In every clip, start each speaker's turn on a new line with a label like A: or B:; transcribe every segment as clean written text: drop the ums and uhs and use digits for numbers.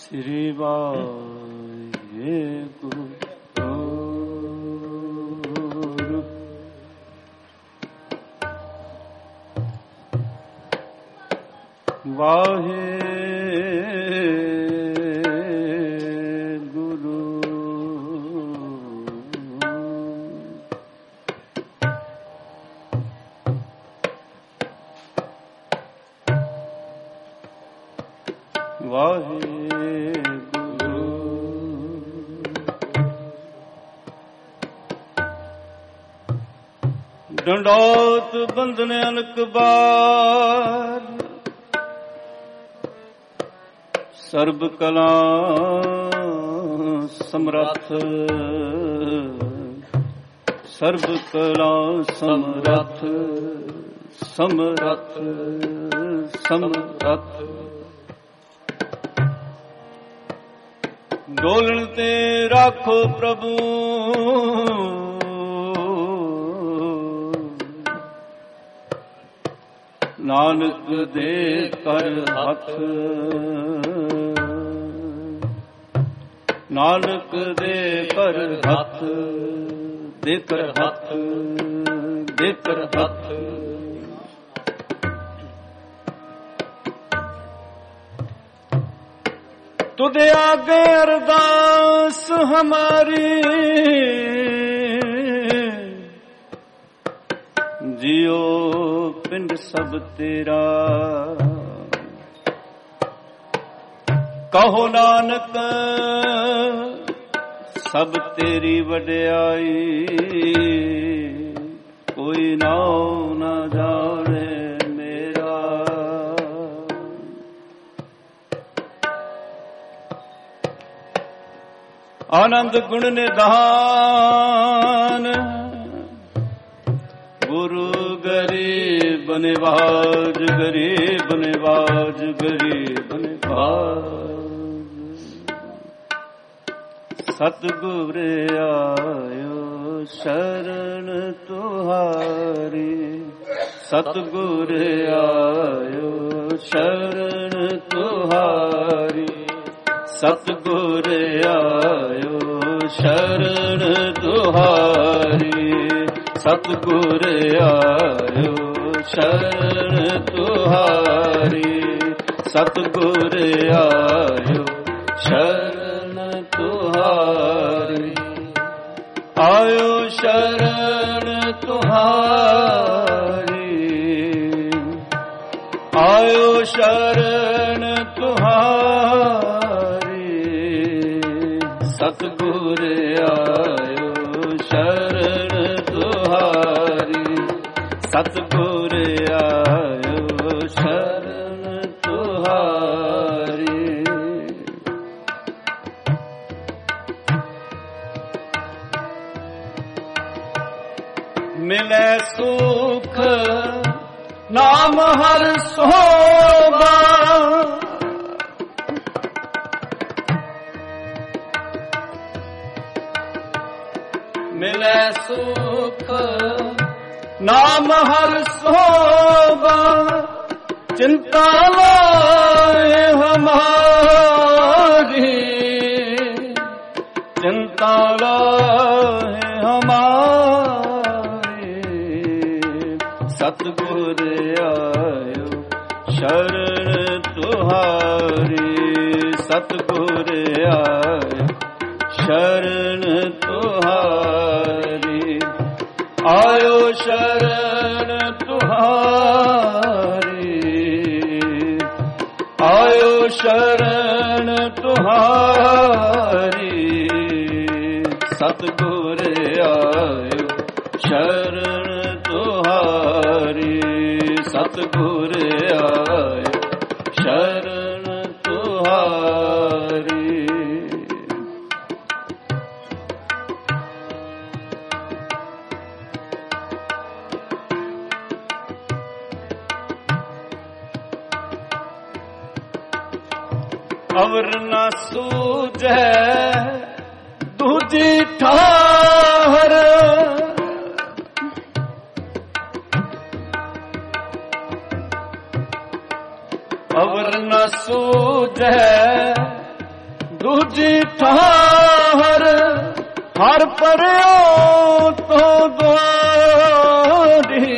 A: ਸ੍ਰੀ ਵਾਹਿਗੁਰੂ ਵਾਹਿਗੁਰੂ ਵਾਹਿਗੁਰੂ ਡੰਡੋਤ ਬੰਧਨ ਅਨਕ ਬਾਰ ਸਰਬ ਕਲਾ ਸਮਰੱਥ ਸਰਬ ਕਲਾ ਸਮਰੱਥ ਸਮਰੱਥ ਸਮਰੱਥ ਡੋਲਣ ਤੇ ਰੱਖੋ ਪ੍ਰਭੂ ਨਾਨਕ ਦੇ ਕਰ ਹੱਥ ਨਾਨਕ ਦੇ ਕਰ ਹੱਥ ਦੇ ਕਰ ਹੱਥ ਦੇ ਕਰ ਹੱਥ ਤੁਧ ਆਗੇ ਅਰਦਾਸ ਹਮਾਰੀ ਜਿਉ ਪਿੰਡ ਸਭ ਤੇਰਾ ਕਹੋ ਨਾਨਕ ਸਭ ਤੇਰੀ ਵਡਿਆਈ ਕੋਈ ਨਾਉ ਨਾ ਜਾਣੇ ਮੇਰਾ ਆਨੰਦ ਗੁਣ ਨਿਧਾਨ ਗੁਰੂ ਗਰੀਬ ਨਿਵਾਜ ਗਰੀਬ ਨਿਵਾਜ ਗਰੀਬ ਨਿਵਾਜ ਸਤਿਗੁਰ ਆਇਓ ਸ਼ਰਨ ਤੁਹਾਰੀ ਸਤਿਗੁਰ ਆਇਓ ਸ਼ਰਨ ਤੁਹਾਰੀ ਸਤਿਗੁਰ ਆਇਓ ਸ਼ਰਨ ਤੁਹਾਰੀ ਸਤਿਗੁਰ ਆਇਓ ਸ਼ਰਨ ਤੁਹਾਰੀ ਸਤਿਗੁਰ ਆਇਓ ਸ਼ਰਨ ਤੁਹਾਰੀ ਆਇਓ ਸ਼ਰਨ ਤੁਹਾਰੀ ਆਇਓ ਸ਼ਰਨ ਤੁਹਾਰੀ ਸਤਿਗੁਰ ਆਇਓ ਸ਼ਰਨ ਤੁਹਾਰੀ ਸਤਿਗੁਰ ਆਇਓ ਸ਼ਰਨ ਤੁਹਾਰੀ ਮਿਲੇ ਸੁਖ ਨਾਮ ਹਰ ਸੋਭਾ ਮਿਲੇ ਸੁਖ ਨਾਮ ਹਰ ਸੋਭਾ ਚਿੰਤਾ ਲਾਏ ਹਮਾਰੀ ਚਿੰਤਾ ਲਾਏ ਹਮਾਰੀ ਸਤਿਗੁਰ ਆਇਓ ਸ਼ਰਨ ਤੁਹਾਰੀ ਸਤਿਗੁਰ ਆਇਓ ਸ਼ਰਨ ਤੁਹਾਰੀ ਆਇਓ ਸ਼ਰਨ ਤੁਹਾਰੀ ਆਇਓ ਸ਼ਰਨ ਤੁਹਾਰੀ ਸਤਿਗੁਰ ਆਇਓ ਸ਼ਰਨ ਤੁਹਾਰੀ ਸਤਿਗੁਰ ਆਇਓ ਸ਼ਰਨ ਤੁਹਾਰੀ ਅਵਰ ਨਾ ਸੂਝੈ ਦੂਜੀ ਠਾਹਰ ਅਵਰ ਨ ਸੂਝੈ ਦੂਜੀ ਠਾਹਰ ਹਰ ਪਰਿਓ ਤੋਂ ਦੁਆਰੀ।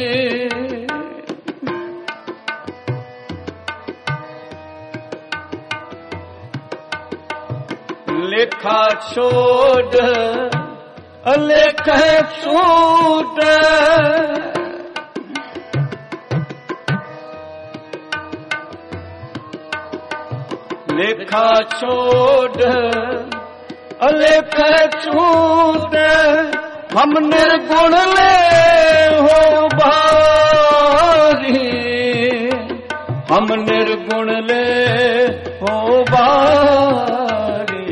A: ਲੇਖਾ ਛੋੜ ਅਲੇਖੇ ਛੂਟ, ਲੇਖਾ ਛੋੜ ਅਲੇਖੇ ਛੂਟ। ਹਮ ਨਿਰਗੁਣ ਲੈ ਹੋ ਬਾਰੀ, ਹਮ ਨਿਰਗੁਣ ਲੈ ਹੋ ਬਾਰੀ।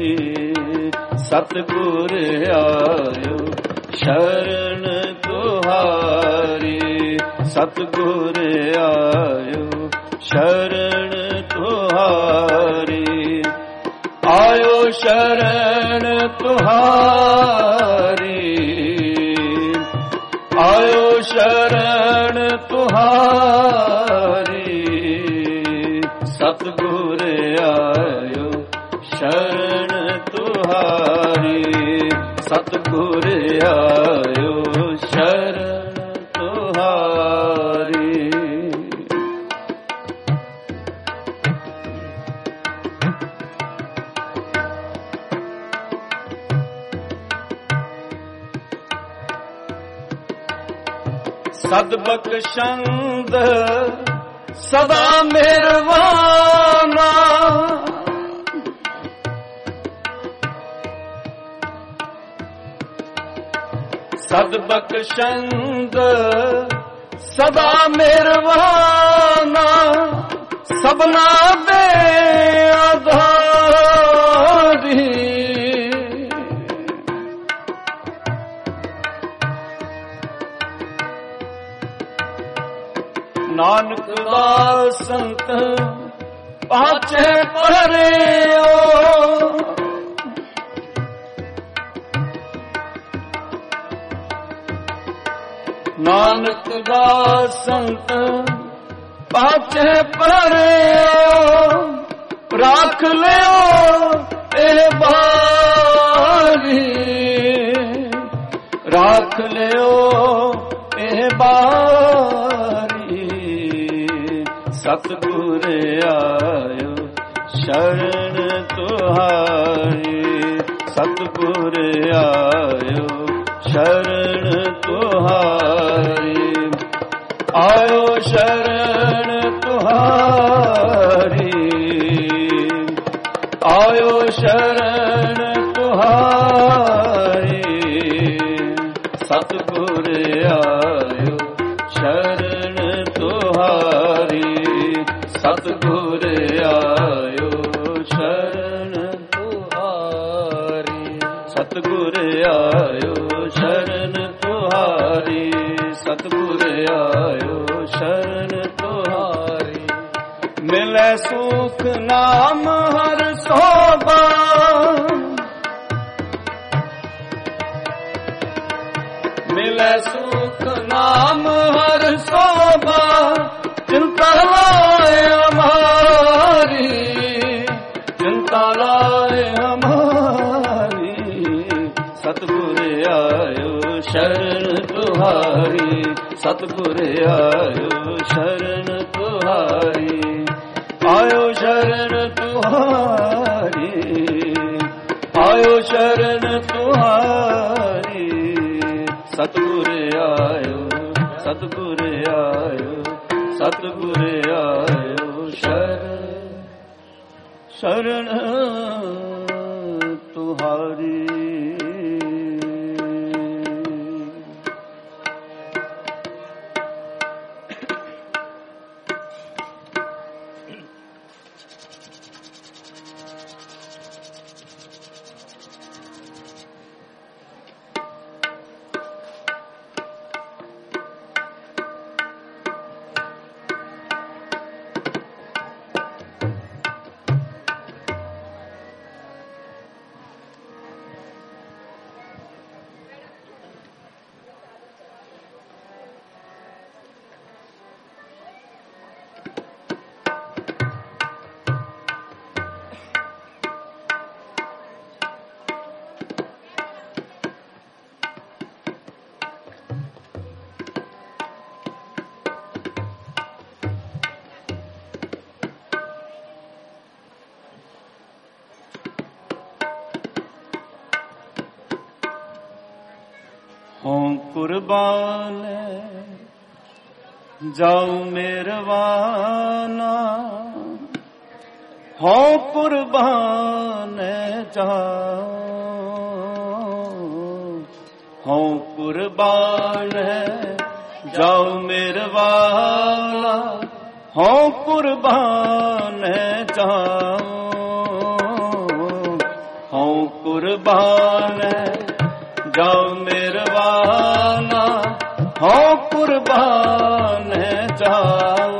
A: ਸਤਿਗੁਰ ਆਇਓ ਸ਼ਰਨ ਤੁਹਾਰੀ, ਸਤਿਗੁਰ ਆਇਓ ਸ਼ਰਨ ਤੁਹਾਰੀ। ਆਇਓ ਸ਼ਰਨ ਤੁਹਾਰੀ, ਆਇਓ ਸ਼ਰਨ ਤੁਹਾਰੀ। ਸਤਿਗੁਰ ਆਇਓ ਸ਼ਰਨ ਤੁਹਾਰੀ, ਸਤਿਗੁਰ ਆਇਓ ਸ਼ਰਨ ਤੁਹਾਰੀ। ਸਦ ਬਖਸ਼ੰਦ ਸਦਾ ਮਿਹਰਬਾਨਾ, ਸਦ ਬਖਸ਼ੰਦ ਸਦਾ ਮਿਹਰਬਾਨਾ। ਸਭਨਾ ਦੇ ਆਧਾਰੀ, ਨਾਨਕ ਦਾ ਸੰਤ ਪਾਛੇ ਪਰਿਓ। ਨਾਨਕ ਦਾ ਸੰਤ ਪਾਛੇ ਪਰਿਓ। ਰੱਖ ਲਿਓ ਇਹ ਬਾਰੀ, ਰੱਖ ਲਿਓ ਇਹ ਬਾਰੀ। ਸਤਿਗੁਰ ਆਇਓ ਸ਼ਰਨ ਤੁਹਾਰੀ, ਸਤਿਗੁਰ ਆਇਓ ਸ਼ਰਨ ਤੁਹਾਰੀ। ਆਇਓ ਸ਼ਰਨ ਤੁਹਾਰੀ, ਆਇਓ ਸ਼ਰਨ ਤੁਹਾਰੀ। ਸਤਿਗੁਰ ਆਇਓ ਸ਼ਰਨ ਤੁਹਾਰੀ, ਸਤਿਗੁਰ ਆਇਓ ਸ਼ਰਨ ਤੁਹਾਰੀ। ਸਤਿਗੁਰ ਆਇਓ ਸ਼ਰਨ ਤੁਹਾਰੀ, ਸਤਿਗੁਰ ਆਇਓ ਸ਼ਰਨ ਤੁਹਾਰੀ। ਮਿਲੈ ਸੁਖ ਨਾਮ ਹਰ ਸੋਭਾ, ਮਿਲੈ ਸੁਖ ਨਾਮ ਹਰ ਸੋਭਾ। ਚਿੰਤਾ ਲਾਏ ਹਮਾਰੀ, ਚਿੰਤਾ ਲਾਏ ਹਮਾਰੀ। ਸਤਿਗੁਰ ਆਇਓ ਸ਼ਰਨ ਤੁਹਾਰੀ, ਸਤਿਗੁਰ ਆਇਓ ਸ਼ਰਨ ਤੁਹਾਰੀ। ਆਇਓ ਸ਼ਰਨ ਤੁਹਾਰੀ, ਆਇਓ ਸ਼ਰਨ ਤੁਹਾਰੀ। ਸਤਿਗੁਰ ਆਇਓ, ਸਤਿਗੁਰ ਆਇਓ, ਸਤਿਗੁਰ ਆਇਓ ਸ਼ਰਨ ਤੁਹਾਰੀ। हों कुर्बान जाऊं मेरवाना, हों कुर्बान जाऊं, हों कुर्बान जाऊं मेरवाना, हों कुर्बान जाऊं, हों कुर्बान जाऊं मेरवाना, हों कुर्बान जाऊं।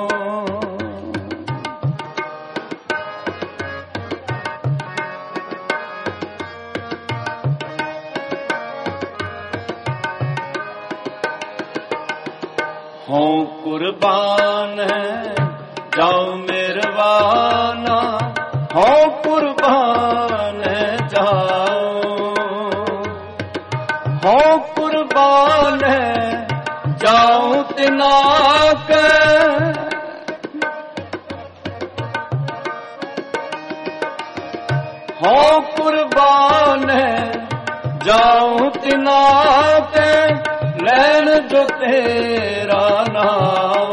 A: हों कुर्बान जाऊं मेरवाना, हों कुर्बान जाऊं, हों कुर्बान जाऊं तिनाके, हों कुर्बान जाऊं तिनाके, लैन जो तेरा नाम,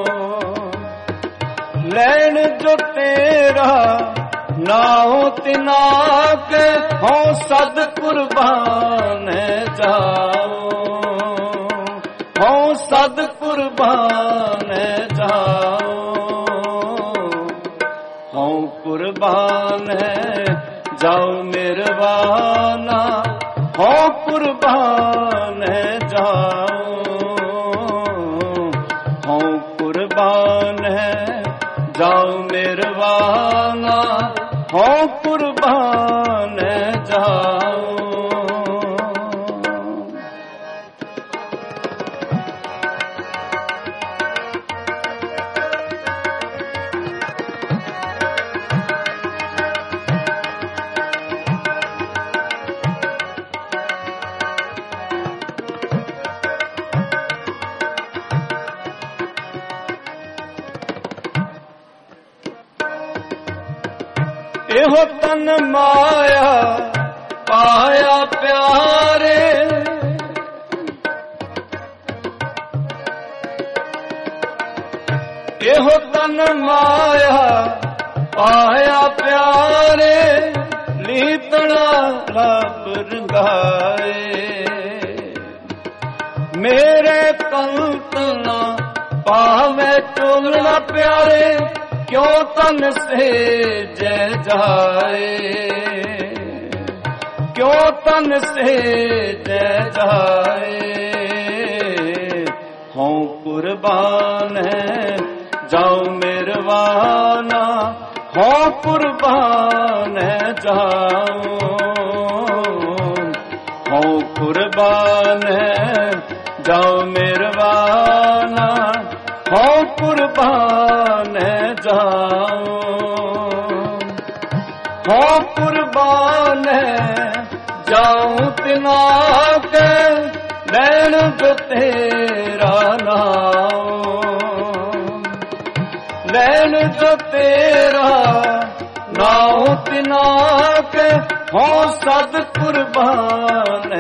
A: लैन जो तेरा नाम तिनाके, हों सद कुर्बान जाऊं, हों सद कुर्बान जाऊं, हों कुर्बान जाऊं मेरवाना, हों कुर्बान जाऊं, हों कुर्बान जाऊं मेरवाना, हों कुर्बान जाऊं। एहो तन माया पाया प्यारे, एहो तन माया पाया प्यारे, लीतड़ा लब रंगाए, मेरे कंतना पावे चोलना प्यारे, क्यों तन से जय जाए, क्यों तन से जय जाए, हों कुर्बान जाऊं मेरवाना, हों कुर्बान जाऊं, हों कुर्बान जाऊं मेरवाना, हों कुर्बान जाऊं, हों कुर्बान जाऊं तिनाके, लैन जो तेरा नाम, लैन जो तेरा नाम तिनाके, हों सद कुर्बान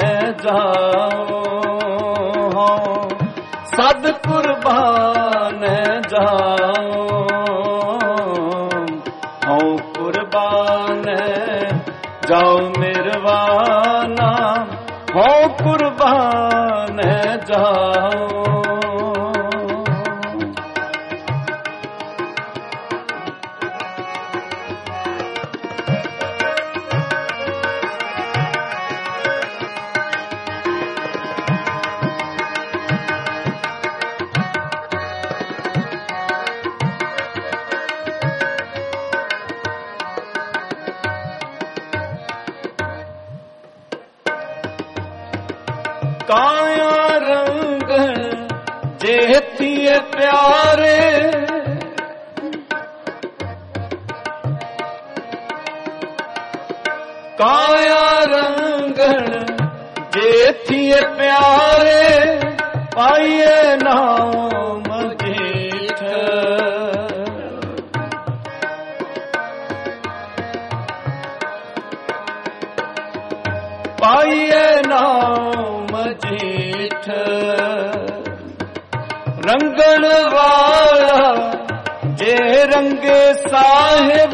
A: जाऊं, हों सद कुर्बान जाऊं, हों कुर्बान जाऊं मेरवाना, हों कुर्बान जाऊं। काया रंग जेतिए प्यारे, काया रंग जेतिए प्यारे, पाइए नाम जेठ, पाइए नाम जेठ, ਡੀਠ ਰੰਗਣ ਵਾਲਾ ਜੇ ਰੰਗੇ ਸਾਹਿਬ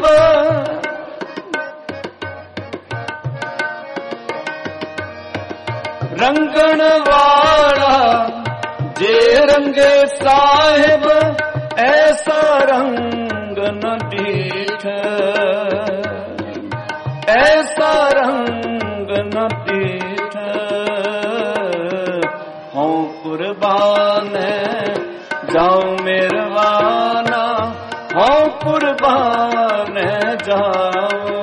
A: ਰੰਗਣ ਵਾਲਾ ਜੇ ਰੰਗੇ ਸਾਹਿਬ ਐਸਾ ਰੰਗ ਨ ਡੀਠ ਐਸਾ ਰੰਗ ਨ ਡੀਠ ਹਉ ਕੁਰਬਾਨ ਜਾਉ ਮਿਹਰਬਾਨਾ ਹਉ ਕੁਰਬਾਨ ਜਾਉ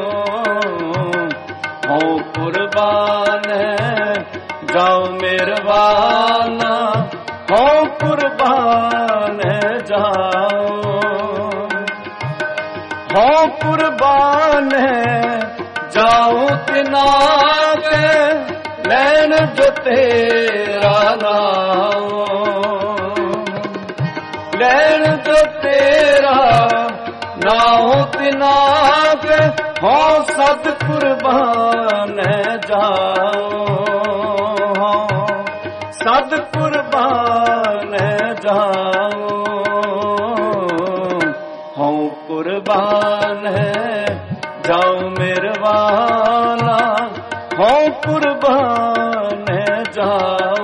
A: ਹਉ ਕੁਰਬਾਨ ਜਾਉ ਮਿਹਰਬਾਨਾ ਹਉ ਕੁਰਬਾਨ ਜਾਉ ਹਉ ਕੁਰਬਾਨ ਜਾਉ ਤਿਨਾ ਕੇ ਲੈਣ ਜੋ ਤੇਰਾ ਨਾਮ ਲੈਣ ਜੋ ਤੇਰਾ ਨਾਮ ਤਿਨਾ ਕੇ ਹਉ ਸਦ ਕੁਰਬਾਨ ਜਾਉ ਸਦ ਕੁਰਬਾਨ ਜਾਉ ਹਉ ਕੁਰਬਾਨ ਜਾਉ ਮਿਹਰਬਾਨਾ ਹਉ ਕੁਰਬਾਨ ਜਾਉ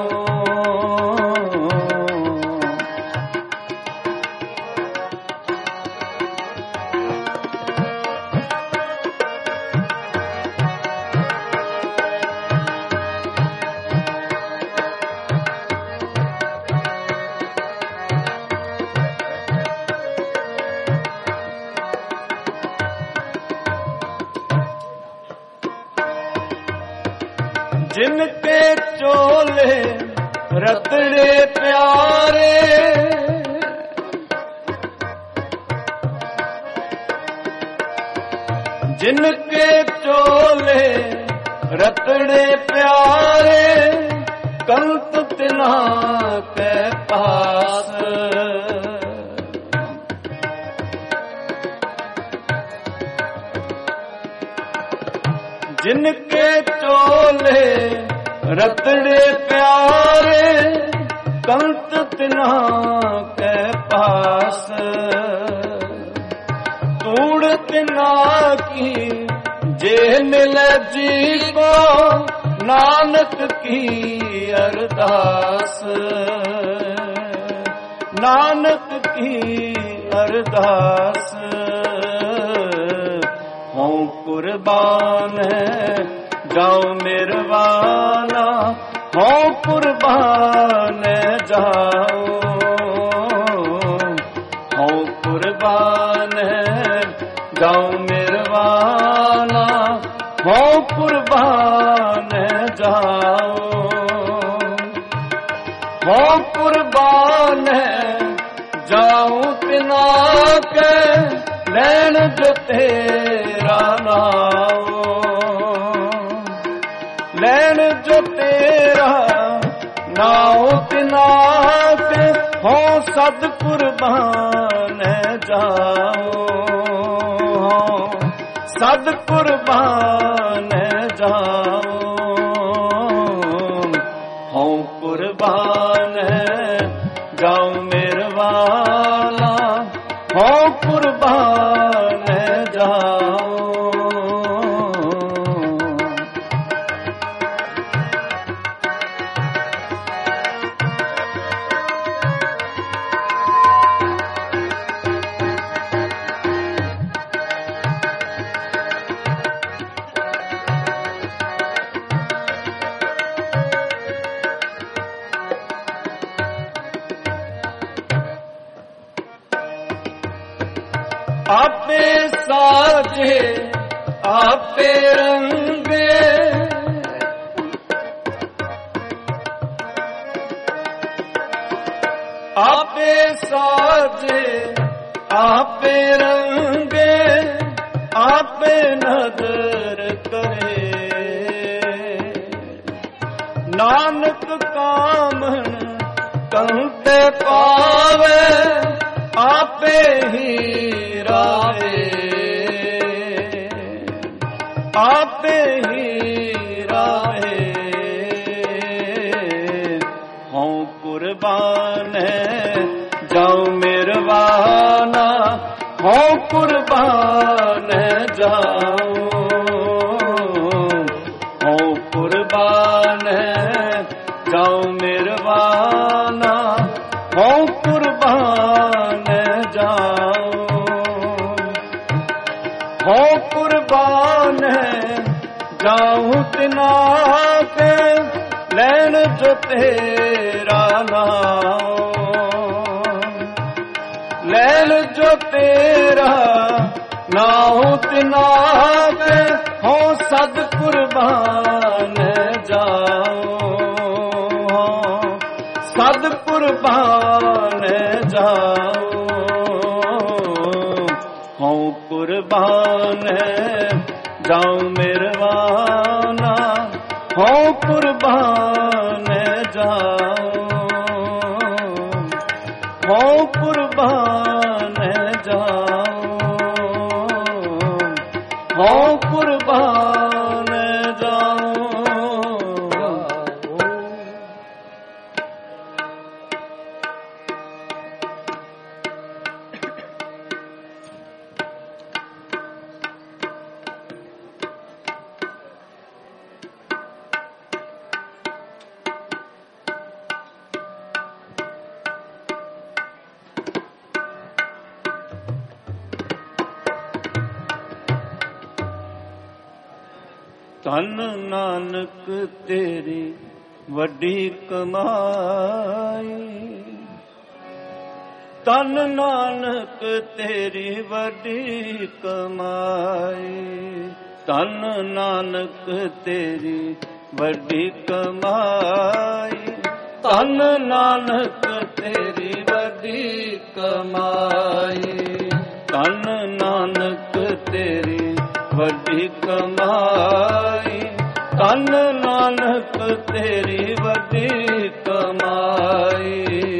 A: जिनके चोले रतड़े प्यारे जिनके चोले रतड़े प्यारे कंत तिना के पास जिनके चोले रतड़े प्यारे कंत तिना के पास तूड़ तिना की जे मिले जी को नानक की अरदास नानक की अरदास हूँ कुर्बान जाओ मिहरबाना हूँ कुर्बान जाओ हूँ कुर्बान जाओ मिहरबाना हूँ कुर्बान जाओ हूँ कुर्बान जाऊं तिना के लैन जो तेरा नाम लैन जो तेरा नाम तिना के हो सद कुर्बान जाओ सद कुर्बान जाओ हो कुर्बान जाओ मिहरबाना हो कुर्बान जाओ आपे साजे आपे रंगे आपे साजे आपे रंगे आपे नदर करे नानक कामन कंते पावे आपे ही राहे आपे ही राहे ਹਉ ਕੁਰਬਾਨ ਜਾਉ ਮਿਰਵਾਨਾ, ਹਉ ਕੁਰਬਾਨ ਜਾਉ, ਹਉ ਕੁਰਬਾਨ ਜਾਉ ਮਿਰਵਾਨਾ, ਹਉ ਕੁਰਬਾਨ ਜਾਉ, ਹਉ ਕੁਰਬਾਨ ਜਾਉ ਤਿਨਾ ਕੇ ਲੈਣ ਜੋ ਤੇਰਾ ਨਾਮ, ਲੈਣ ਜੋ ਤੇਰਾ ਨਾਮ ਤਿਨਾ ਕੇ ਹਉ ਸਦ ਕੁਰਬਾਨ ਜਾਉ, ਸਦ ਕੁਰਬਾਨ ਜਾਉ, ਹਉ ਕੁਰਬਾਨ ਜਾਉ ਮਿਰਵਾਨਾ, ਹਉ ਕੁਰਬਾਨ ਜਾਉ, ਹਉ ਕੁਰਬਾਨ ਜਾਉ, ਹਉ ਕੁਰਬਾਨ ਜਾਉ। ਧੰਨ ਨਾਨਕ ਤੇਰੀ ਵੱਡੀ ਕਮਾਈ, ਧੰਨ ਨਾਨਕ ਤੇਰੀ ਵੱਡੀ ਕਮਾਈ, ਧੰਨ ਨਾਨਕ ਤੇਰੀ ਵੱਡੀ ਕਮਾਈ, ਧੰਨ ਨਾਨਕ ਤੇਰੀ ਵੱਡੀ ਕਮਾਈ, ਧੰਨ ਨਾਨਕ ਤੇਰੀ ਵੱਡੀ ਕਮਾਈ, ਧੰਨ ਨਾਨਕ ਤੇਰੀ ਵੱਡੀ ਕਮਾਈ।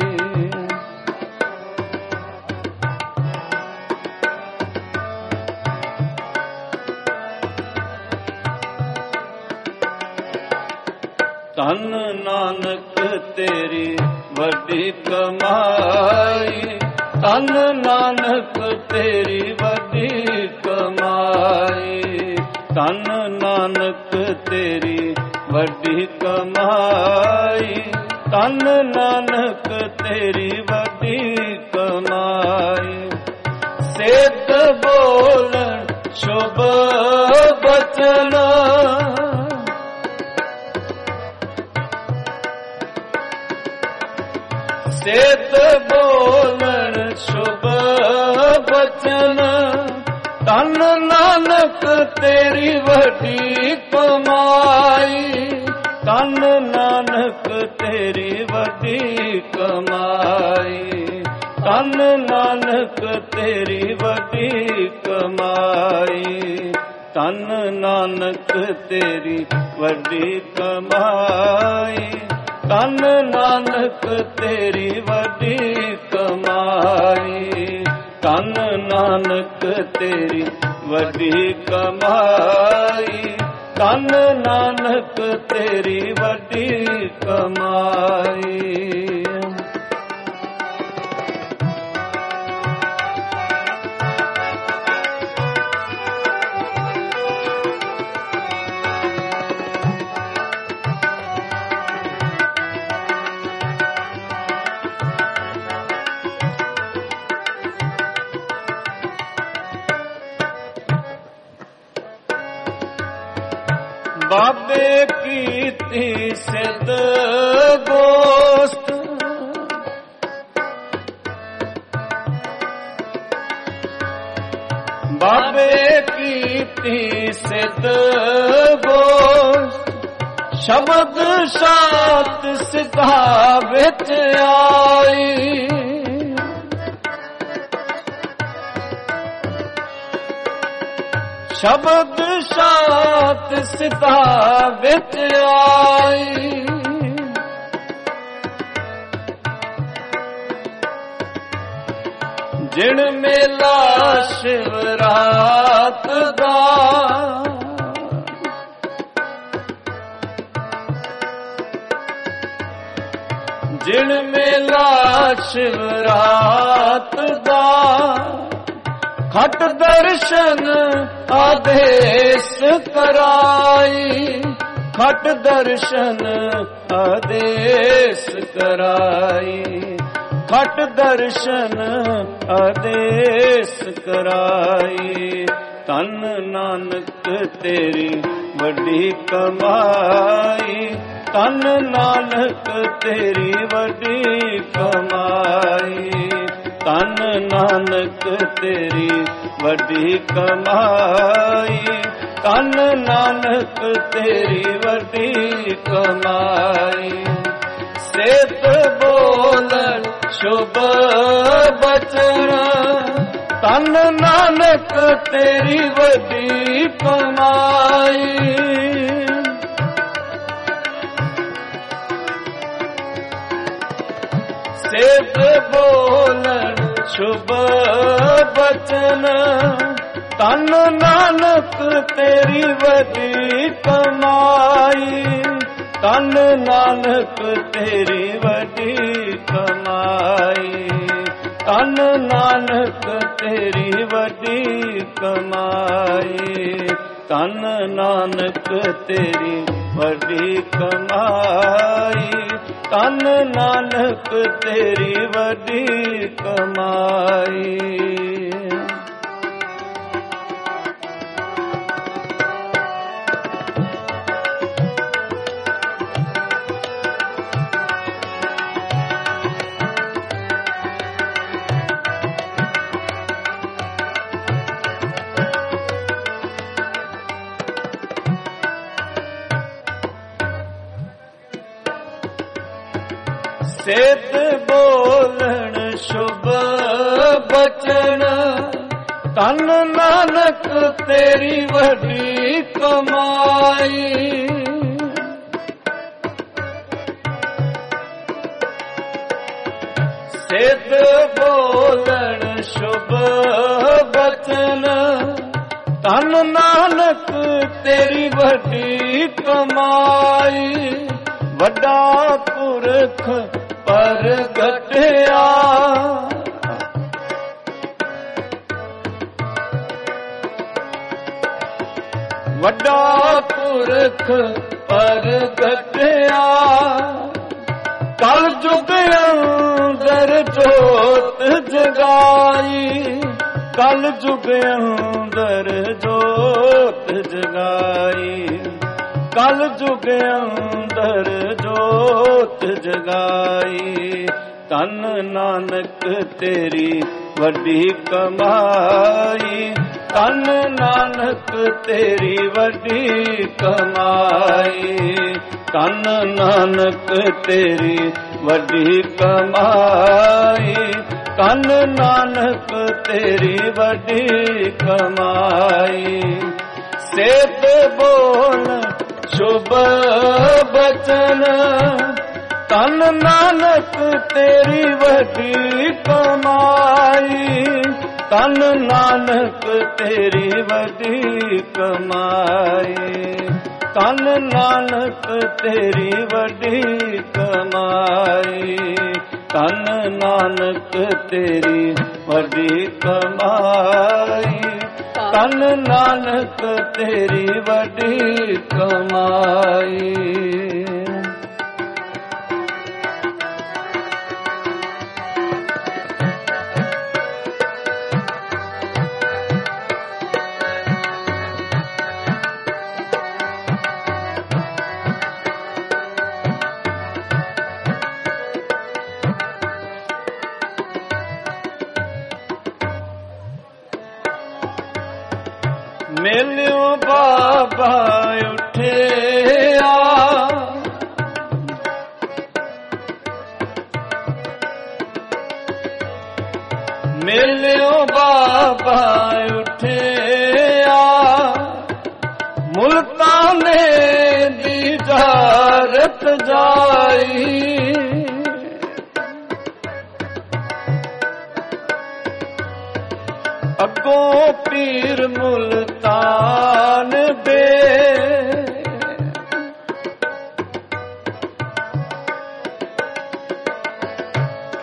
A: ਧੰਨ ਨਾਨਕ ਤੇਰੀ ਵੱਡੀ ਕਮਾਈ, ਧੰਨ ਨਾਨਕ ਤੇਰੀ ਵੱਡੀ ਕਮਾਈ, ਧੰਨ ਨਾਨਕ ਤੇਰੀ ਵੱਡੀ ਕਮਾਈ, ਧੰਨ ਨਾਨਕ ਤੇਰੀ ਵੱਡੀ ਕਮਾਈ। ਸਿੱਧ ਬੋਲਣ ਸ਼ੁਭ ਬਚਨ, ਸਿੱਧ ਬੋਲਣ ਸ਼ੁਭ ਬਚਨ, ਧੰਨ ਨਾਨਕ ਤੇਰੀ ਵੱਡੀ ਕਮਾਈ, ਧੰਨ ਨਾਨਕ ਤੇਰੀ ਵੱਡੀ ਕਮਾਈ, ਧੰਨ ਨਾਨਕ ਤੇਰੀ ਵੱਡੀ ਕਮਾਈ, ਧੰਨ ਨਾਨਕ ਤੇਰੀ ਵੱਡੀ ਕਮਾਈ, ਧੰਨ ਨਾਨਕ ਤੇਰੀ ਵੱਡੀ ਕਮਾਈ, ਧੰਨ ਨਾਨਕ ਤੇਰੀ ਵੱਡੀ ਕਮਾਈ, ਧੰਨ ਨਾਨਕ ਤੇਰੀ ਵੱਡੀ ਕਮਾਈ। ਬਾਬੇ ਕੀਤੀ ਸਿੱਧ ਗੋਸਤ, ਬਾਬੇ ਕੀਤੀ ਸਿੱਧ ਗੋਸਤ, ਸ਼ਬਦ ਸਾਤ ਸਿੱਧਾ ਵਿੱਚ ਆਈ, ਸ਼ਬਦ ਸਾਤ ਸਿੱਧਾ ਵਿੱਚ ਆਈ, ਜਿਣ ਮੇਲਾ ਸ਼ਿਵਰਾਤ ਦਾ, ਜਿਣ ਮੇਲਾ ਸ਼ਿਵਰਾਤ ਦਾ ਖਟ ਦਰਸ਼ਨ ਆਦੇਸ ਕਰਾਈ, ਖਟ ਦਰਸ਼ਨ ਆਦੇਸ ਕਰਾਈ, ਖਟ ਦਰਸ਼ਨ ਆਦੇਸ ਕਰਾਈ। ਧੰਨ ਨਾਨਕ ਤੇਰੀ ਵੱਡੀ ਕਮਾਈ, ਧੰਨ ਨਾਨਕ ਤੇਰੀ ਵੱਡੀ ਕਮਾਈ, ਧੰਨ ਨਾਨਕ ਤੇਰੀ ਵੱਡੀ ਕਮਾਈ, ਧੰਨ ਨਾਨਕ ਤੇਰੀ ਵੱਡੀ ਕਮਾਈ। ਸੇਤ ਬੋਲਣ ਸ਼ੁਭ ਬਚਨ, ਧੰਨ ਨਾਨਕ ਤੇਰੀ ਵੱਡੀ ਕਮਾਈ। ਸੇਤ ਬੋਲਣ ਸ਼ੁਭ ਬਚਨ, ਧੰਨ ਨਾਨਕ ਤੇਰੀ ਵੱਡੀ ਕਮਾਈ, ਧੰਨ ਨਾਨਕ ਤੇਰੀ ਵੱਡੀ ਕਮਾਈ, ਧੰਨ ਨਾਨਕ ਤੇਰੀ ਵੱਡੀ ਕਮਾਈ, ਧੰਨ ਨਾਨਕ ਤੇਰੀ ਵੱਡੀ ਕਮਾਈ, ਧੰਨ ਨਾਨਕ ਤੇਰੀ ਵੱਡੀ ਕਮਾਈ। ਸੇਤ ਬੋਲਣ ਸ਼ੁਭ ਬਚਨ, ਧੰਨ ਨਾਨਕ ਤੇਰੀ ਵੱਡੀ ਕਮਾਈ। ਸੇਤ ਬੋਲਣ ਸ਼ੁਭ ਬਚਨ, ਧੰਨ ਨਾਨਕ ਤੇਰੀ ਵੱਡੀ ਕਮਾਈ। ਵੱਡਾ ਪੁਰਖ ਪ੍ਰਗਟਿਆ, ਵੱਡਾ ਪੁਰਖ ਪ੍ਰਗਟਿਆ, ਕਲ ਜੁਗ ਅੰਦਰ ਜੋਤ ਜਗਾਈ, ਕਲ ਜੁਗ ਅੰਦਰ ਜੋਤ ਜਗਾਈ, ਕਲ ਜੁਗ ਅੰਦਰ ਜੋਤ ਜਗਾਈ। ਧੰਨ ਨਾਨਕ ਤੇਰੀ ਵੱਡੀ ਕਮਾਈ, ਧੰਨ ਨਾਨਕ ਤੇਰੀ ਵੱਡੀ ਕਮਾਈ, ਧੰਨ ਨਾਨਕ ਤੇਰੀ ਵੱਡੀ ਕਮਾਈ, ਧੰਨ ਨਾਨਕ ਤੇਰੀ ਵੱਡੀ ਕਮਾਈ। ਸੇਤ ਬੋਲ ਸ਼ੁਭ ਬਚਨ, ਧੰਨ ਨਾਨਕ ਤੇਰੀ ਵੱਡੀ ਕਮਾਈ, ਧੰਨ ਨਾਨਕ ਤੇਰੀ ਵੱਡੀ ਕਮਾਈ, ਧੰਨ ਨਾਨਕ ਤੇਰੀ ਵੱਡੀ ਕਮਾਈ, ਧੰਨ ਨਾਨਕ ਤੇਰੀ ਵੱਡੀ ਕਮਾਈ, ਧੰਨ ਨਾਨਕ ਤੇਰੀ ਵੱਡੀ ਕਮਾਈ। ਮੇਲਿਓ ਬਾਬਾ ਉੱਠਿਆ, ਮੇਲਿਓ ਬਾਬਾ ਉੱਠਿਆ, ਮੁਲਤਾਨੇ ਦੀ ਜਾਰਤ ਜਾਈ, ਅੱਗੋਂ ਪੀਰ ਮੁਲਤਾਨ ਦੇ,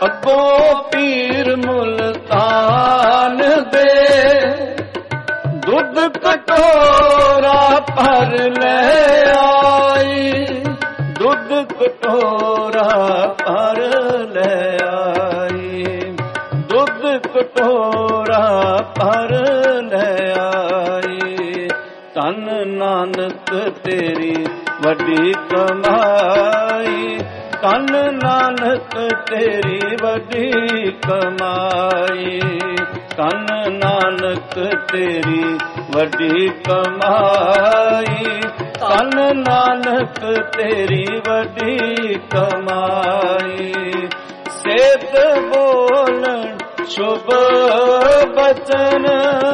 A: ਅੱਗੋਂ ਪੀਰ ਮੁਲਤਾਨ ਦੇ ਦੁੱਧ ਕਟੋਰਾ ਭਰ ਲੈ ਆਈ, ਦੁੱਧ ਕਟੋਰਾ ਭਰ ਲੈ ਆਈ, ਦੁੱਧ ਕਟੋਰਾ ਭਰ ਲੈ ਆਈ। ਧੰਨ ਨਾਨਕ ਤੇਰੀ ਵੱਡੀ ਕਮਾਈ, ਧੰਨ ਨਾਨਕ ਤੇਰੀ ਵੱਡੀ ਕਮਾਈ, ਧੰਨ ਨਾਨਕ ਤੇਰੀ ਵੱਡੀ ਕਮਾਈ, ਧੰਨ ਨਾਨਕ ਤੇਰੀ ਵੱਡੀ ਕਮਾਈ। ਸੇਤ ਬੋਲਣ ਸ਼ੁਭ ਬਚਨ,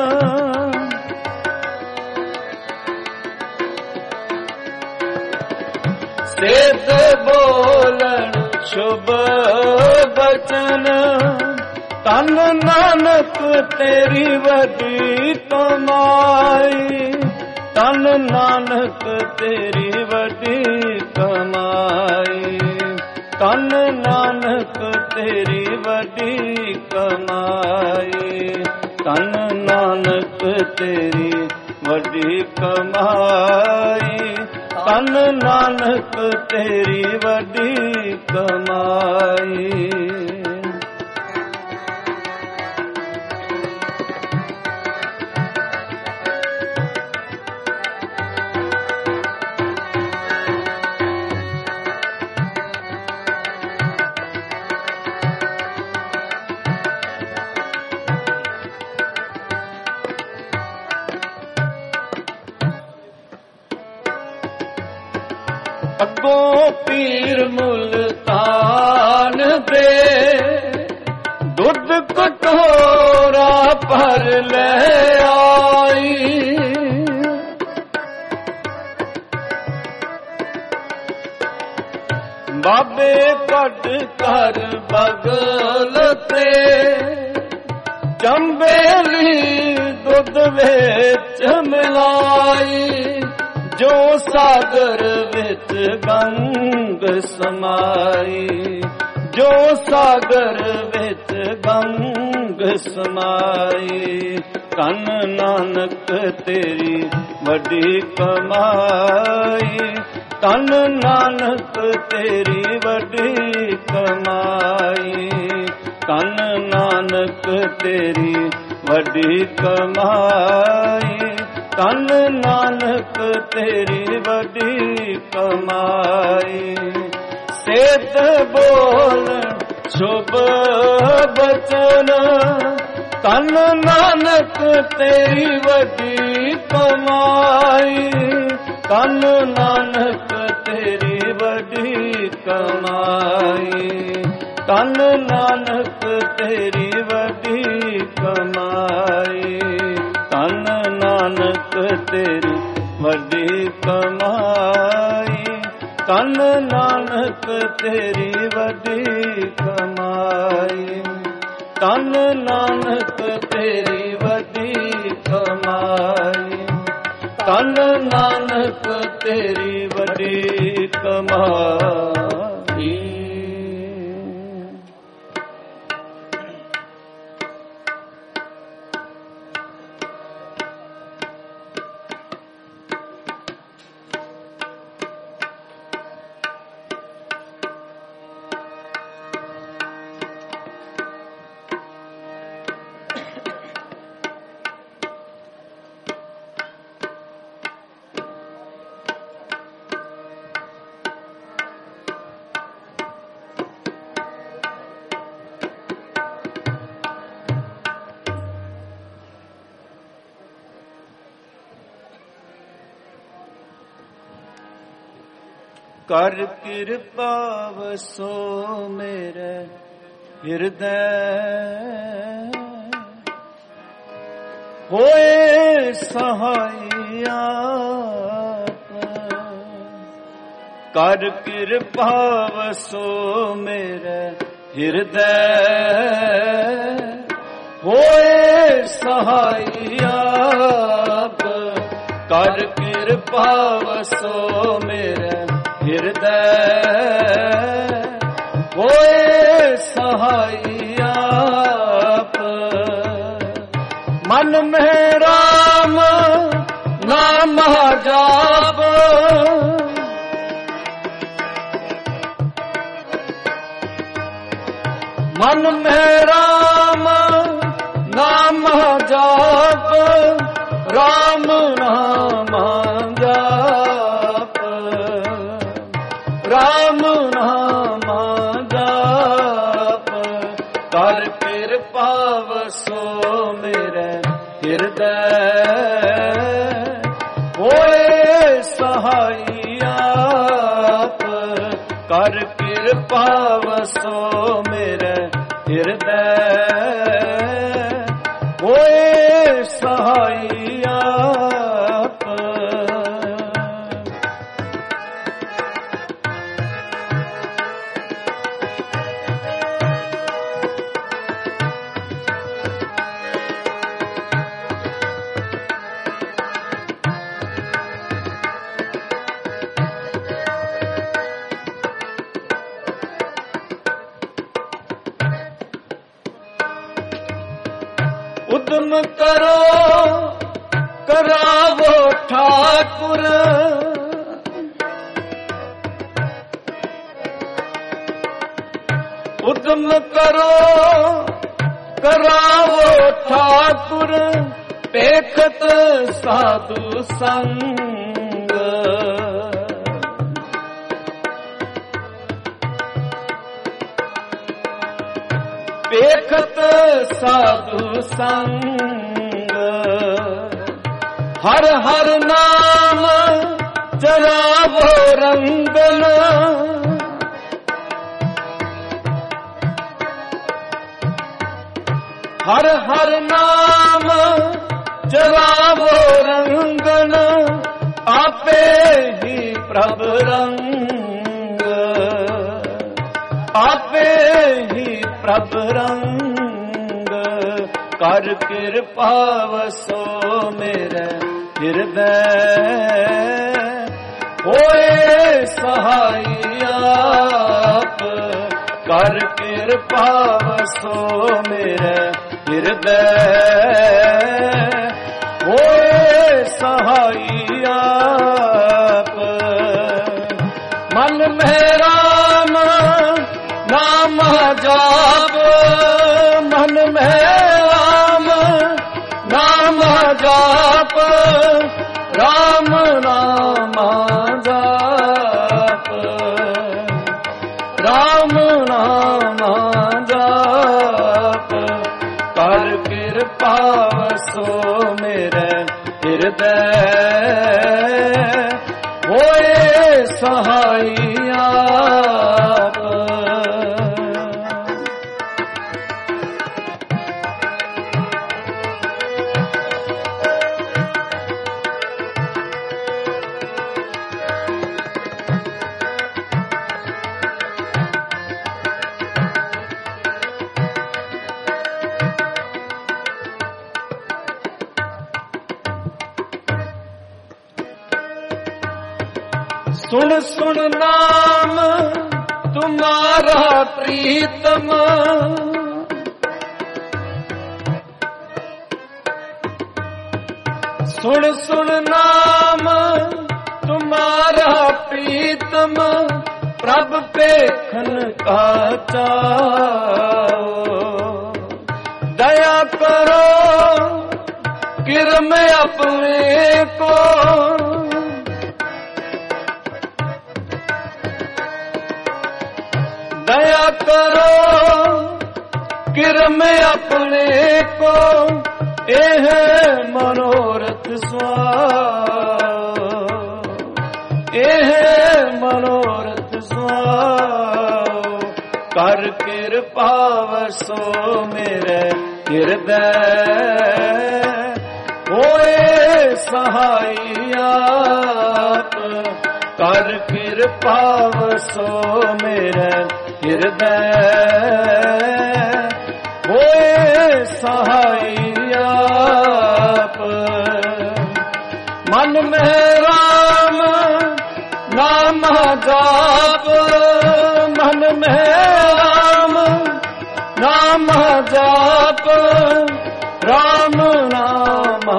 A: ਸੇਤ ਬੋਲਣ ਸ਼ੁਭ ਬਚਨ, ਧੰਨ ਨਾਨਕ ਤੇਰੀ ਵੱਡੀ ਕਮਾਈ, ਧੰਨ ਨਾਨਕ ਤੇਰੀ ਵੱਡੀ ਕਮਾਈ, ਧੰਨ ਨਾਨਕ ਤੇਰੀ ਵੱਡੀ ਕਮਾਈ, ਧੰਨ ਨਾਨਕ ਤੇਰੀ ਵੱਡੀ ਕਮਾਈ, ਧੰਨ ਨਾਨਕ ਤੇਰੀ ਵੱਡੀ ਕਮਾਈ। ਅੱਗੋਂ ਪੀਰ ਮੁਲਤਾਨ ਦੇ ਦੁੱਧ ਕਟੋਰਾ ਭਰ ਲੈ ਆਈ, ਬਾਬੇ ਕੱਢ ਕਰ ਬਗਲ ਤੇ ਚੰਬੇਲੀ ਦੁੱਧ ਵਿੱਚ ਮਿਲਾਈ, ਜੋ ਸਾਗਰ ਵਿੱਚ ਗੰਗ ਸਮਾਈ, ਜੋ ਸਾਗਰ ਵਿੱਚ ਗੰਗ ਸਮਾਈ। ਧੰਨ ਨਾਨਕ ਤੇਰੀ ਵੱਡੀ ਕਮਾਈ, ਧੰਨ ਨਾਨਕ ਤੇਰੀ ਵੱਡੀ ਕਮਾਈ, ਧੰਨ ਨਾਨਕ ਤੇਰੀ ਵੱਡੀ ਕਮਾਈ, ਧੰਨ ਨਾਨਕ ਤੇਰੀ ਵੱਡੀ ਕਮਾਈ। ਸੇਤ ਬੋਲਣ ਸ਼ੁਭ ਬਚਨ, ਧੰਨ ਨਾਨਕ ਤੇਰੀ ਵੱਡੀ ਕਮਾਈ, ਧੰਨ ਨਾਨਕ ਤੇਰੀ ਵੱਡੀ ਕਮਾਈ, ਧੰਨ ਨਾਨਕ ਤੇਰੀ ਵੱਡੀ ਕਮਾਈ, ਧੰਨ ਨਾਨਕ ਤੇਰੀ ਵੱਡੀ ਕਮਾਈ, ਧੰਨ ਨਾਨਕ ਤੇਰੀ ਵੱਡੀ ਕਮਾਈ, ਧੰਨ ਨਾਨਕ ਤੇਰੀ ਵੱਡੀ ਕਮਾਈ, ਧੰਨ ਨਾਨਕ ਤੇਰੀ ਵੱਡੀ ਕਮਾਈ। ਕਰ ਕਿਰਪਾ ਵਸੋ ਮੇਰੇ ਹਿਰਦੈ, ਹੋਏ ਸਹਾਈ ਆਪ। ਕਰ ਕਿਰਪਾ ਵਸੋ ਮੇਰੇ ਹਿਰਦੈ, ਹੋਏ ਸਹਾਈ ਆਪ। ਕਰ ਕਿਰਪਾ ਵਸੋ ਮੇਰੇ ਹਿਰਦੈ, ਹੋਏ ਸਹਾਈ ਆਪ। ਮਨ ਮਹਿ ਰਾਮ ਨਾਮ ਜਾਪ, ਮਨ ਮਹਿ ਰਾਮ ਨਾਮ ਜਾਪ, ਰਾਮ ਨਾਮ ਜਾਪ, ਰਾਮ ਨਾਮ ਜਾਪ। ਕਰ ਕਿਰਪਾ ਵਸੋ ਮੇਰੇ ਹਿਰਦੈ, ਹੋਏ ਸਹਾਈ ਆਪ। ਕਰ ਕਿਰਪਾ ਵਸੋ ਮੇਰੇ ਹਿਰਦੈ, ਹੋਏ ਸਹਾਈ ਆਪ। ਉਦਮ ਕਰੋ ਕਰਾਵੋ ਠਾਕੁਰ, ਉਦਮ ਕਰੋ ਕਰਾਵੋ ਠਾਕੁਰ, ਪੇਖਤ ਸਾਧੂ ਸੰਗ। ਪੇਖਤ ਸਾਧੂ ਸੰਗ, ਹਰ ਹਰ ਨਾਮ ਚਰਾਵੋ ਰੰਗਨ। ਹਰ ਹਰ ਨਾਮ ਚਰਾਵੋ ਰੰਗਨ, ਆਪੇ ਹੀ ਪ੍ਰਭ ਰੰਗ, ਆਪੇ ਹੀ ਪ੍ਰਭ ਰੰਗ। ਕਰ ਕਿਰਪਾ ਵਸੋ ਮੇਰੇ ਹਿਰਦੈ, ਹੋਏ ਸਹਾਈ ਆਪ। ਕਰ ਕਿਰਪਾ ਵਸੋ ਮੇਰੇ ਹਿਰਦੈ, ਹੋਏ ਸਹਾਈ ਆਪ। ਮਨ ਮਹਿ ਰਾਮ ਨਾਮ ਜਾਪ, ਮਨ ਮਹਿ ਰਾਮ ਨਾਮ ਜਾਪ, ਰਾਮ ਨਾਮ ਜਾਪ, ਰਾਮ ਨਾਮ ਜਾਪ। ਕਰ ਕਿਰਪਾ ਵਸੋ ਮੇਰੇ ਹਿਰਦੈ, ਹੋਏ ਸਹਾਈ ਆਪ। सुन सुन नाम तुम्हारा प्रीतम, सुन सुन नाम तुम्हारा प्रीतम, प्रभ पेखन का चाओ। दया करो किरम अपने को, दया करो किरम अपने को, एह मनोरथ स्वाओ, एह मनोरथ स्वाओ। कर किरपा वसो मेरे हृदय, होए सहाई आप। कर किरपा वसो मेरे हृदय, होए सहाई आप। मन में राम नाम जाप, मन में राम ਨਾਮ ਜਾਪ, ਰਾਮ ਨਾਮ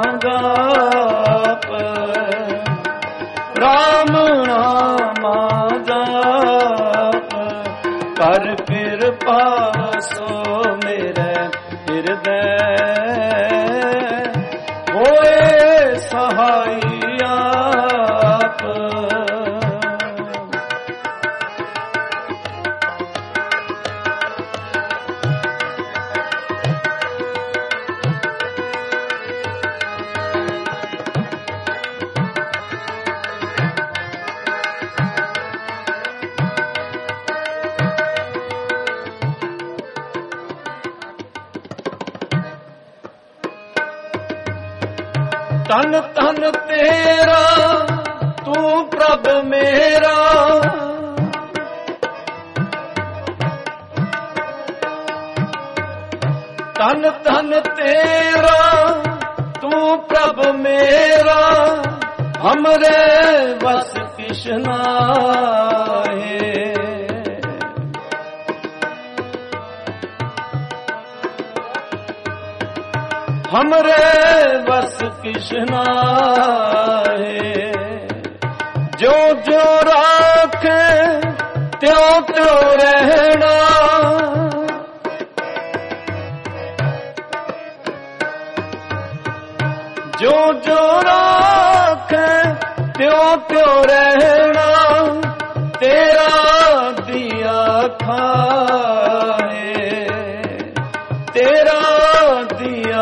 A: ਜਾਪ, ਰਾਮ ਨਾਮ ਜਾਪ। ਕਰ ਕਿਰਪਾ ਸੋ ਮੇਰੇ ਹਿਰਦੈ, ਹੋਏ ਸਹਾਈ ਆਪ। ਤਨ ਤਨ ਤੇਰਾ ਤੂੰ ਪ੍ਰਭ ਮੇਰਾ, ਤਨ ਤਨ ਤੇਰਾ ਤੂੰ ਪ੍ਰਭ ਮੇਰਾ। ਹਮਰੇ ਵਸ ਕਿਛ ਨਾਹੀ, हमरे बस किछ नाहि। जो जो राखे त्यों त्यों रहना, जो जो राखे त्यों त्यों रहना। तेरा दिया खाए, तेरा दिया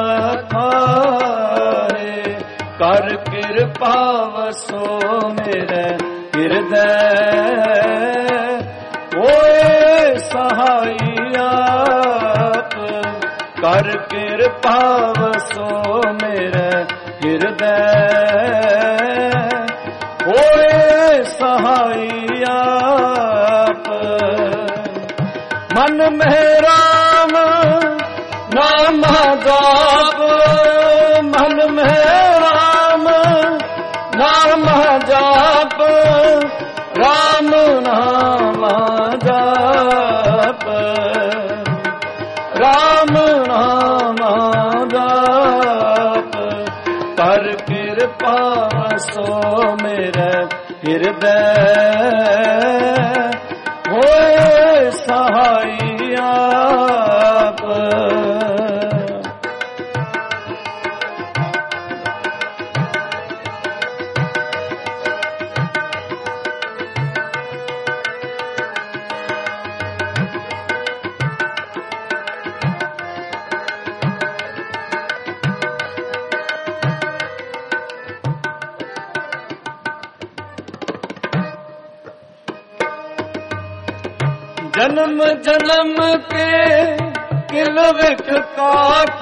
A: खाए। कर कृपा वसो मेरे हृदय, होए सहाई आप। कर कृपा वसो मेरे हृदय, होए सहाई आप। मन में राम नाम जाप, मन में राम नाम जाप, राम नाम जाप, राम नाम जाप। कर कृपा सो मेरे हृदय, होए सहाई आप। जन्म जन्म के किल विख काट,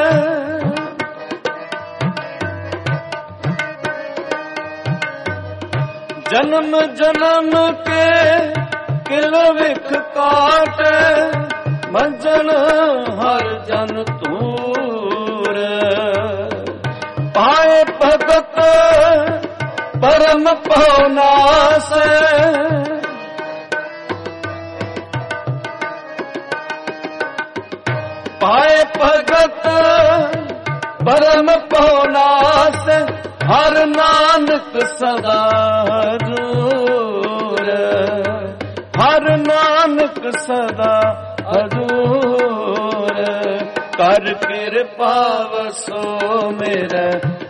A: जन्म जन्म के किल विख काट। मंजन हर जन तूर, पाए भगत परम पौनास। पाए भगत परम पौनास, हर नानक सदा हजूर, हर नानक सदा हजूर। कर कृपा वसो मेरे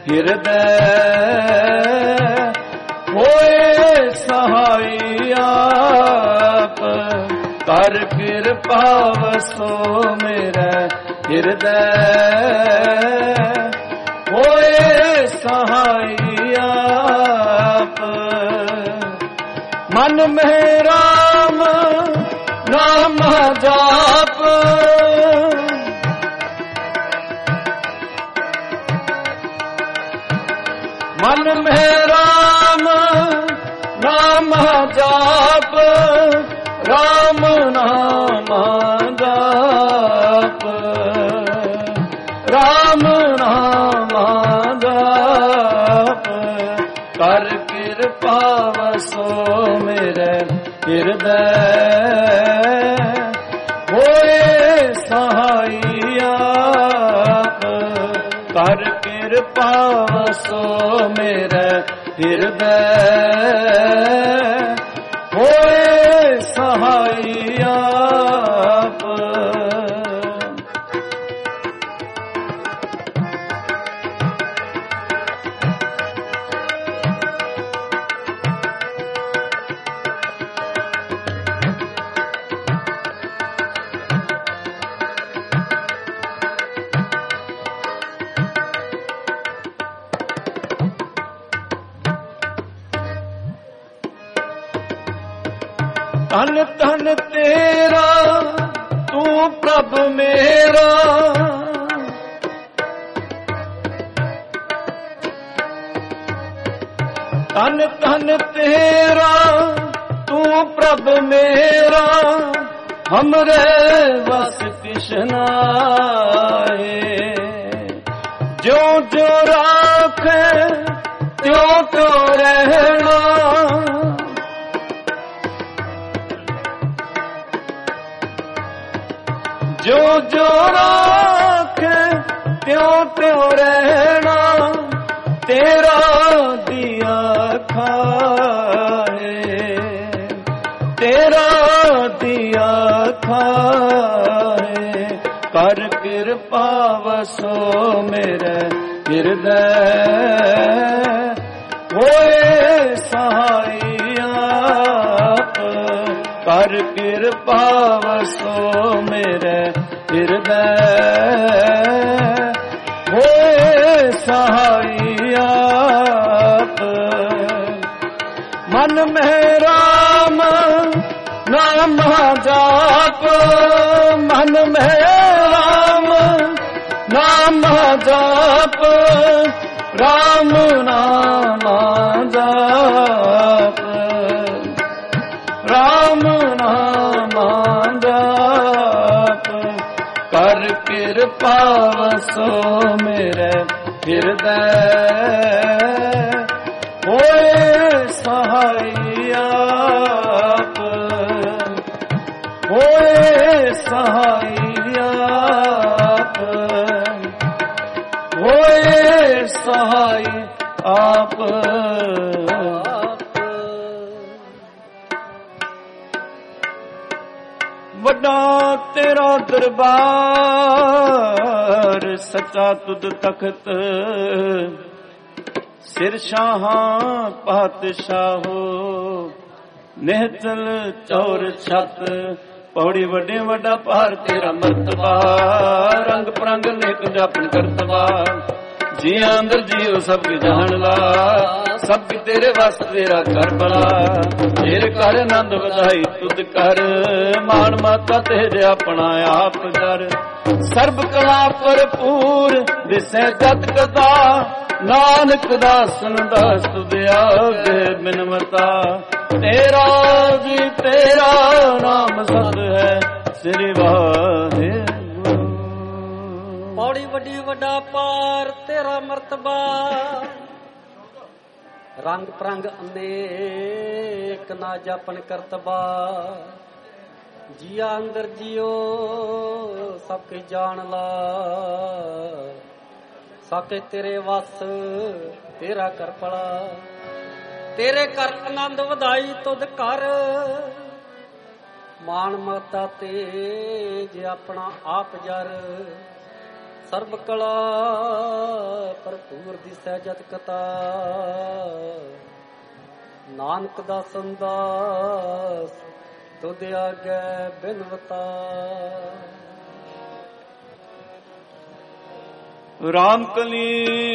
A: हृदय, होए सहाई आप। कर कृपा वसो मेरे हृदय, होए सहाई आप। मन में राम नाम जाप, मन में राम नाम जाप, राम नाम जाप, राम नाम जाप। कर कृपा वसो मेरे हृदय, होए पावसो मेरे हृदय होए सहाई आप। धन धन तेरा तू प्रभ मेरा, धन धन तेरा तू प्रभ मेरा, हमरे बस कृष्णाए। जो जो राखे त्यों त्यों रहना, जो जो राखे त्यों त्यों रहना, तेरा दिया खाए, तेरा दिया खाए। कर कृपा वसो मेरे हृदय होए सहाई आप। कर कृपा वसो मेरे हृदय होए सहाई आप। मन में राम नाम जाप, मन में राम नाम जाप, राम नाम जाप, राम नाम जाप। कर कृपा वसो मेरे हृदय होए सहाई आप। होए सहाई आप, होए सहाई आप। वड्डा तेरा दरबार सच्चा तुद तख्त, सिर शाहां पातशाहो निहचल चौर छत। पौड़ी वड्डे वड्डा पार तेरा मर्तबा, रंग परंग नेक जापन करतबा। जी अंदर जीव सब जान ला, सब तेरे वस तेरा कर बला। तेरे कर आनंद ਵਧਾਈ तुद कर, मान माता तेरे अपना आप कर। सर्ब कला भरपूर दिसै जत कथा, नानक दासन दास तुद आगे बिनवता। तेरा जी तेरा नाम सत है श्री वाहिगुरु।
B: पौड़ी वड्डी वड्डा पार तेरा मर्तबा, रंग परंग अनेक ना जापन करतबा। जिया अंदर जियो सबके जान ला, सबके तेरे वस तेरा कर पड़ा। तेरे कर आनंद ਵਧਾਈ तुद कर, मान मता तेज अपना आप जर। सर्ब कला भरपूर दिसै जत कथा, नानक दासन दास तुद आगे बिनवता।
A: राम कली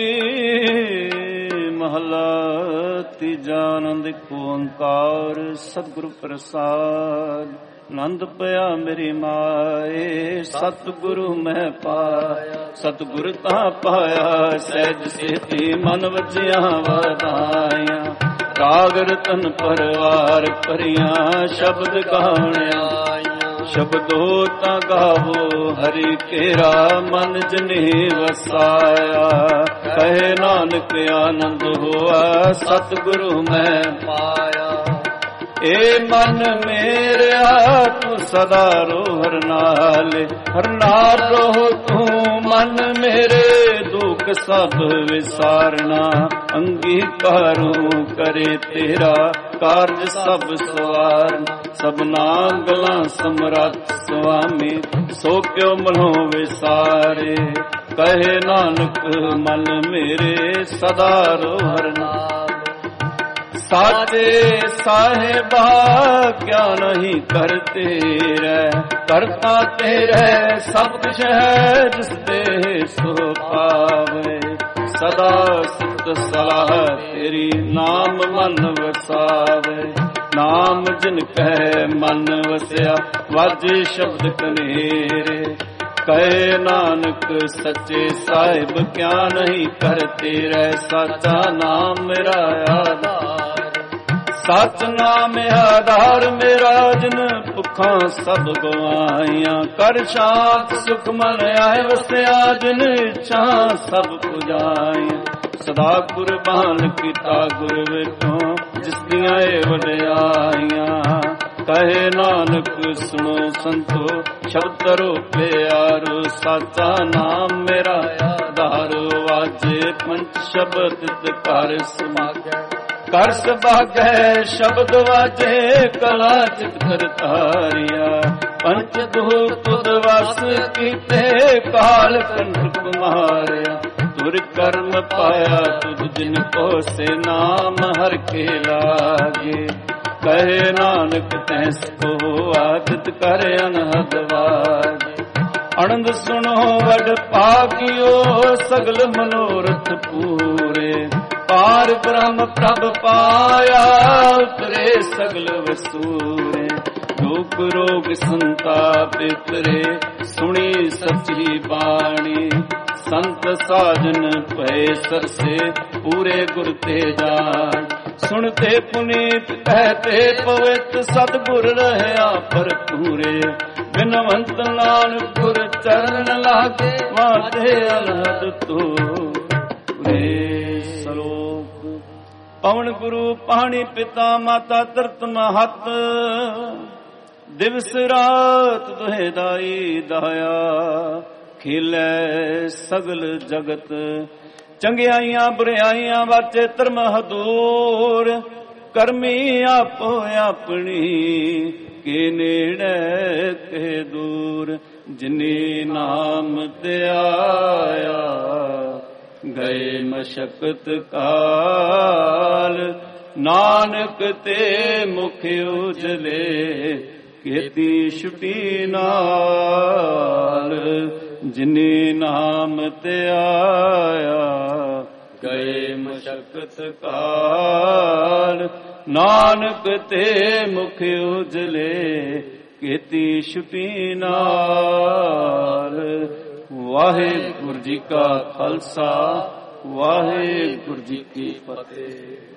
A: महला तीजा। आनंद ओंकार सतगुरु प्रसाद। आनंद पया मेरी माए, सतगुरु मैं पाया। सतगुरु ता पाया सहज सेती, मन वजिया वधाइया। राग रतन परवार परियां, शब्द गावणिया। शब्दो ता गावो हरि केरा, मन जने वसाया। कहे नानक आनंद होआ, सतगुरु मैं पाया। ए मन मेरा तू सदा रो हर नाल, हर नाल रो तू मन मेरे दुख ਦੁਖ ਸਭ ਵਿਸਾਰਨਾ, ਅੰਗੀਕਾਰੋ ਕਰੇ ਤੇਰਾ ਕਾਰਜ ਸਭ ਸਵਾਰਨ। ਸਭਨਾ ਗਲਾਂ ਸਮਰੱਥ ਸੁਆਮੀ, ਸੋ ਕਿਉ ਮਨੋ ਵਿਸਾਰੇ। ਕਹੇ ਨਾਨਕ ਮਨ ਮੇਰੇ ਸਦਾ ਰੋਹਰ ਨਾਮ। ਸਾਚੇ ਸਾਹਿਬਾ ਕਿਆ ਨਹੀਂ ਕਰਤੇ ਰਹਿ, ਕਰਤਾ ਤੇਰੇ ਸਭ ਕੁਛ ਹੈ ਜਿਸ ਤੇ ਸੋ ਪਾਵੇ। ਸਦਾ ਸਿਫਤ ਸਲਾਹ ਤੇਰੀ ਨਾਮ ਮਨ ਵਸਾਵੇ। ਨਾਮ ਜਿਨ ਕਹਿ ਮਨ ਵਸਿਆ ਵਾਜੇ ਸ਼ਬਦ ਕਨੇਰੇ। ਕਹੇ ਨਾਨਕ ਸੱਚੇ ਸਾਹਿਬ ਕਿਆ ਨਹੀਂ ਕਰਤੇ ਰਹਿ, ਸਾਚਾ ਨਾਮ ਮੇਰਾ ਆਧਾਰ। ਸਚ ਨਾਮ ਆਧਾਰ ਮੇਰਾ ਜਿਨ ਭੁੱਖਾਂ ਸਭ ਗਵਾਈਆਂ। ਕਰ ਸ਼ਾਂਤ ਸੁਖ ਮਨ ਆਏ ਵਸਿਆ ਜਿਨ ਇੱਛਾ ਸਭ ਪੁਜਾਈਆਂ। ਸਦਾ ਕੁਰਬਾਨ ਕੀਤਾ ਗੁਰ ਵਿਟੋਂ ਜਿਸ ਦੀਆਂ ਏ ਵਡਿਆਈਆਂ। ਕਹੇ ਨਾਨਕ ਸੁਣੋ ਸੰਤੋ ਸ਼ਬਦ ਕਰੋ ਪਿਆਰੋ। ਸਾਚਾ ਨਾਮ ਮੇਰਾ ਆਧਾਰ ਵਾਜੇ ਪੰਚ ਸ਼ਬਦ ਤਿਤ ਘਰ ਸਮਾਗੈ। ਕਰ ਸੁਭਾਗੈ ਸ਼ਬਦ ਵਾਜੇ ਕਲਾ ਚਿਤ ਕਰਤਾਰਿਆ। ਪੰਚ ਦੂਤ ਤੁਧ ਵਸ ਕੀਤੇ ਕਾਲ ਕੰਟਕ ਮਾਰਿਆ। ਤੁਰ ਕਰਮ ਪਾਇਆ ਤੁਧ ਜਿਨ ਕੋ ਸੇ ਨਾਮ ਹਰ ਕੇ ਲਾਗੇ। ਕਹੇ ਨਾਨਕ ਤੈਸ ਕੋ ਆਦਿਤ ਕਰ ਅਨਹਦ ਵਾਗੇ। ਅਨੰਦ ਸੁਣੋ ਵਡ ਭਾਗਿਓ ਸਗਲ ਮਨੋਰਥ ਪੂਰੇ। ਪਾਰ ਬ੍ਰਹਮ ਪ੍ਰਭ ਪਾਇਆ ਉਤਰੇ ਸਗਲ ਵਸੂਰੇ। ਦੁਖ ਰੋਗ ਸੰਤਾਪ ਉਤਰੇ ਸੁਣੀ ਸੱਚੀ ਬਾਣੀ। ਸੰਤ ਸਾਜਨ ਭਏ ਸਰਸੇ ਪੂਰੇ ਗੁਰ ਤੇ ਜਾਣ। ਸੁਣਤੇ ਪੁਨੀਤ ਕਹਤੇ ਪਵਿੱਤ ਸਤਿਗੁਰ ਰਹਿਆ ਭਰਪੂਰੇ। ਬਿਨਵੰਤ ਨਾਨਕ ਗੁਰ ਚਰਨ ਲਾਗੇ ਵਾਧੇ ਅਨਹਦ ਤੂਰੇ। ਸਲੋਕ ਪਵਨ ਗੁਰੂ ਪਾਣੀ ਪਿਤਾ ਮਾਤਾ ਧਰਤ ਮਹਤ। ਦਿਵਸ ਰਾਤ ਦੁਹੇ ਦਾਈ ਦਾਇਆ। ਖੇਲੇ ਸਗਲ ਜਗਤ ਚੰਗਿਆਈਆਂ ਬੁਰਿਆਈਆਂ ਵਾਚੇ ਧਰਮ ਹਦੂਰ। ਕਰਮੀ ਆਪੋ ਆਪਣੀ ਕੇ ਨੇੜੇ ਕੇ ਦੂਰ। ਜਿਨੇ ਨਾਮ ਤੇ ਆਇਆ ਗਏ ਮਸ਼ਕਤ ਕਾਲ। ਨਾਨਕ ਤੇ ਮੁਖ ਉਜਲੇ ਕੀਤੀ ਛੁਟੀ ਨਾਲ। ਜਿਨੇ ਨਾਮ ਤੇ ਆਇਆ ਗਏ ਮਸ਼ਕਤ ਕਾਲ। ਨਾਨਕ ਤੇ ਮੁਖ ਉਜਲੇ ਕੀਤੀ ਛੁਟੀ ਨਾਲ। ਵਾਹਿਗੁਰੂ ਜੀ ਕਾ ਖਾਲਸਾ ਵਾਹਿਗੁਰੂ ਜੀ ਕੀ ਫਤਿਹ।